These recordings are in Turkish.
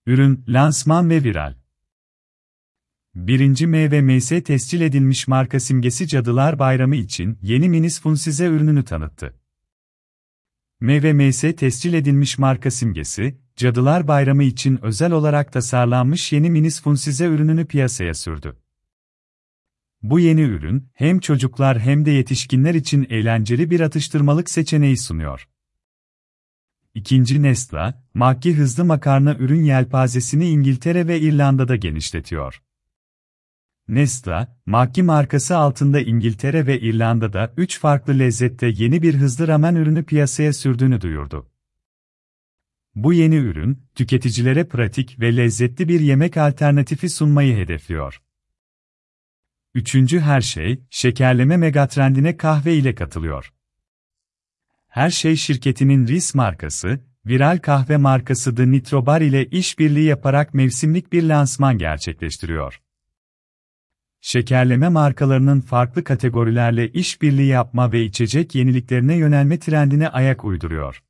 Ürün, lansman ve viral. 1. M&Ms tescil edilmiş marka simgesi Cadılar Bayramı için yeni Minis Funsize ürününü tanıttı. M&Ms tescil edilmiş marka simgesi, Cadılar Bayramı için özel olarak tasarlanmış yeni Minis Funsize ürününü piyasaya sürdü. Bu yeni ürün, hem çocuklar hem de yetişkinler için eğlenceli bir atıştırmalık seçeneği sunuyor. 2. Nestla, Maggi hızlı makarna ürün yelpazesini İngiltere ve İrlanda'da genişletiyor. Nestla, Maggi markası altında İngiltere ve İrlanda'da 3 farklı lezzette yeni bir hızlı ramen ürünü piyasaya sürdüğünü duyurdu. Bu yeni ürün, tüketicilere pratik ve lezzetli bir yemek alternatifi sunmayı hedefliyor. 3. Hershey, şekerleme megatrendine kahve ile katılıyor. Hershey şirketinin Reese markası, viral kahve markası The Nitro Bar ile işbirliği yaparak mevsimlik bir lansman gerçekleştiriyor. Şekerleme markalarının farklı kategorilerle işbirliği yapma ve içecek yeniliklerine yönelme trendine ayak uyduruyor.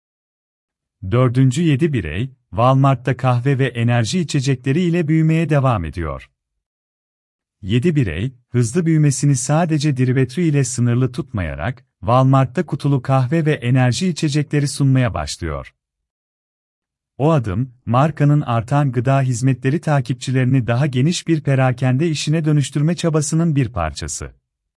4. 7 Birey, Walmart'ta kahve ve enerji içecekleri ile büyümeye devam ediyor. 7 Birey, hızlı büyümesini sadece drive-thru ile sınırlı tutmayarak, Walmart'ta kutulu kahve ve enerji içecekleri sunmaya başlıyor. O adım, markanın artan gıda hizmetleri takipçilerini daha geniş bir perakende işine dönüştürme çabasının bir parçası.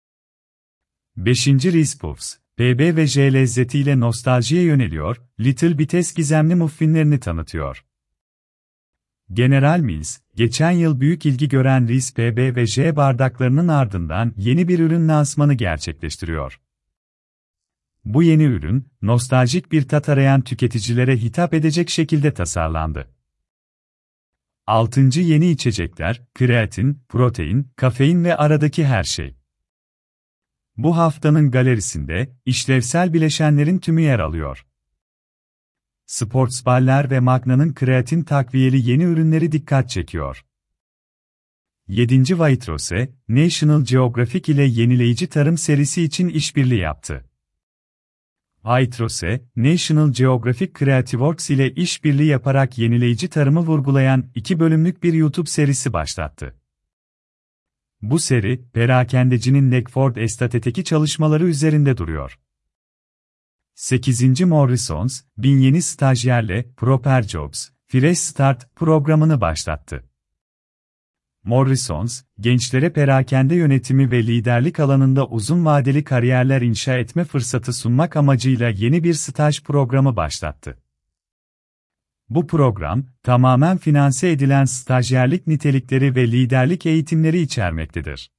5. Reese Puffs, PB ve J lezzetiyle nostaljiye yöneliyor, Little Bites gizemli muffinlerini tanıtıyor. General Mills, geçen yıl büyük ilgi gören Reese PB ve J bardaklarının ardından yeni bir ürün lansmanı gerçekleştiriyor. Bu yeni ürün, nostaljik bir tat arayan tüketicilere hitap edecek şekilde tasarlandı. 6. Yeni içecekler, kreatin, protein, kafein ve aradaki her şey. Bu haftanın galerisinde, işlevsel bileşenlerin tümü yer alıyor. Sports Bar'ler ve Magna'nın kreatin takviyeli yeni ürünleri dikkat çekiyor. 7. Waitrose, National Geographic ile yenileyici tarım serisi için işbirliği yaptı. Waitrose, National Geographic Creativeworks ile işbirliği yaparak yenileyici tarımı vurgulayan 2 bölümlük bir YouTube serisi başlattı. Bu seri, perakendecinin Neckford Estate'teki çalışmaları üzerinde duruyor. 8. Morrisons, 1000 yeni stajyerle Proper Jobs, Fresh Start programını başlattı. Morrisons, gençlere perakende yönetimi ve liderlik alanında uzun vadeli kariyerler inşa etme fırsatı sunmak amacıyla yeni bir staj programı başlattı. Bu program, tamamen finanse edilen stajyerlik nitelikleri ve liderlik eğitimleri içermektedir.